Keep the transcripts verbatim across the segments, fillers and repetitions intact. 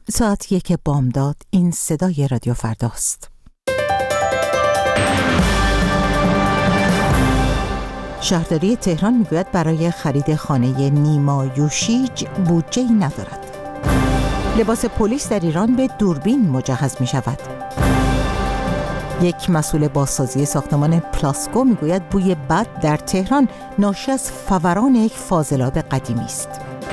ساعت یک بامداد. این صدای رادیو فرداست. شهرداری تهران میگوید برای خرید خانه نیما یوشیج بودجه‌ای ندارد. لباس پلیس در ایران به دوربین مجهز می شود. یک مسئول بازسازی ساختمان پلاسکو میگوید بوی بد در تهران ناشی از فوران یک فاضلاب قدیمی است.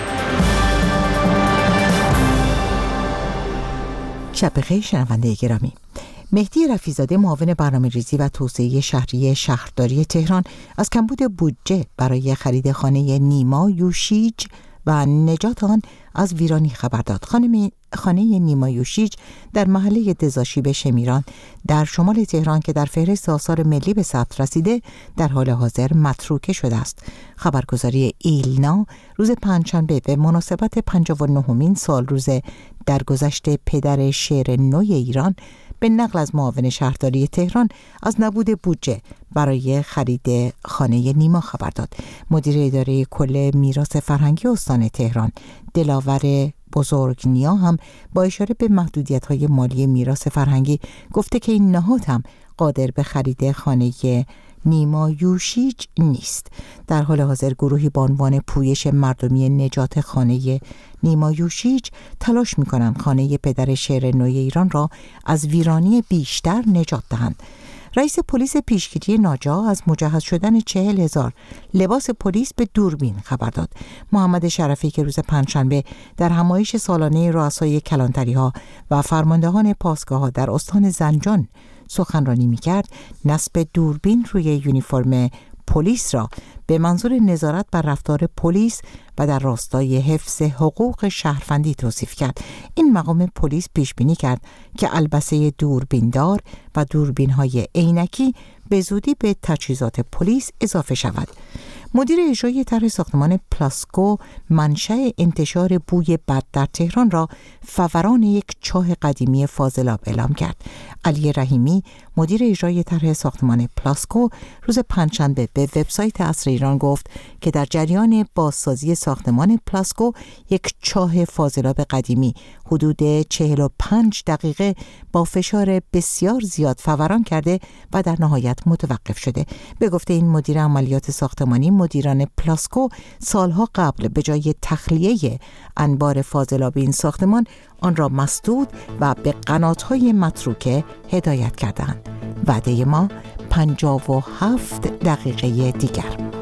شب بخیر شنونده گرامی. مهدی رفیع‌زاده معاون برنامه‌ریزی و توسعه شهری شهرداری تهران از کمبود بودجه برای خرید خانه نیما یوشیج و نجات آن از ویرانی خبر داد. خانه خانه نیما یوشیج در محله دزاشیب شمیران در شمال تهران که در فهرست آثار ملی به ثبت رسیده در حال حاضر متروکه شده است. خبرگزاری ایلنا روز پنجشنبه به مناسبت پنجاه و نهمین سال روز درگذشت پدر شعر نوی ایران به نقل از معاون شهرداری تهران از نبود بودجه برای خرید خانه نیما خبر داد. مدیر اداره کل میراث فرهنگی استان تهران دلاور بزرگنیا هم با اشاره به محدودیت‌های مالی میراث فرهنگی گفته که این نهاد هم قادر به خرید خانه نیما یوشیج نیست. در حال حاضر گروهی با عنوان پویش مردمی نجات خانه نیما یوشیج تلاش می‌کنند خانه پدر شعر نوی ایران را از ویرانی بیشتر نجات دهند. رئیس پلیس پیشگیری ناجا از مجهز شدن چهل هزار لباس پلیس به دوربین خبر داد. محمد شرفی که روز پنجشنبه در همایش سالانه رؤسای کلانتری‌ها و فرماندهان پاسگاه‌ها در استان زنجان سخنرانی می‌کرد، نصب دوربین روی یونیفرم پلیس را به منظور نظارت بر رفتار پلیس و در راستای حفظ حقوق شهروندی توصیف کرد. این مقام پلیس پیش بینی کرد که البسه دوربیندار و دوربین‌های عینکی به زودی به تجهیزات پلیس اضافه شود. مدیر اجرایی طرح ساختمان پلاسکو منشأ انتشار بوی بد در تهران را فوران یک چاه قدیمی فاضلاب اعلام کرد. علی رحیمی مدیر اجرایی طرح ساختمان پلاسکو روز پنجشنبه به وبسایت عصر ایران گفت که در جریان بازسازی ساختمان پلاسکو یک چاه فاضلاب قدیمی حدود چهل و پنج دقیقه با فشار بسیار زیاد فوران کرده و در نهایت متوقف شده. به گفته این مدیر عملیات ساختمانی، مدیران پلاسکو سالها قبل به جای تخلیه انبار فاضلاب این ساختمان آن را مسدود و به قنات‌های متروکه هدایت کردند. وعده ما پنجاه و هفت دقیقه دیگر.